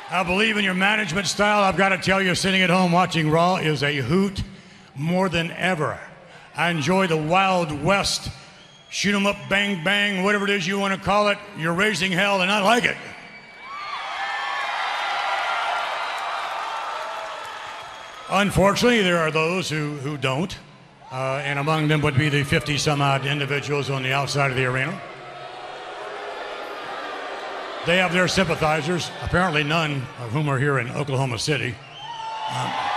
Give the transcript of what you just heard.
I believe in your management style. I've got to tell you, sitting at home watching Raw is a hoot more than ever. I enjoy the Wild West, shoot 'em up, bang, bang, whatever it is you want to call it. You're raising hell, and I like it. Unfortunately, there are those who don't, and among them would be the 50-some-odd individuals on the outside of the arena. They have their sympathizers, apparently none of whom are here in Oklahoma City.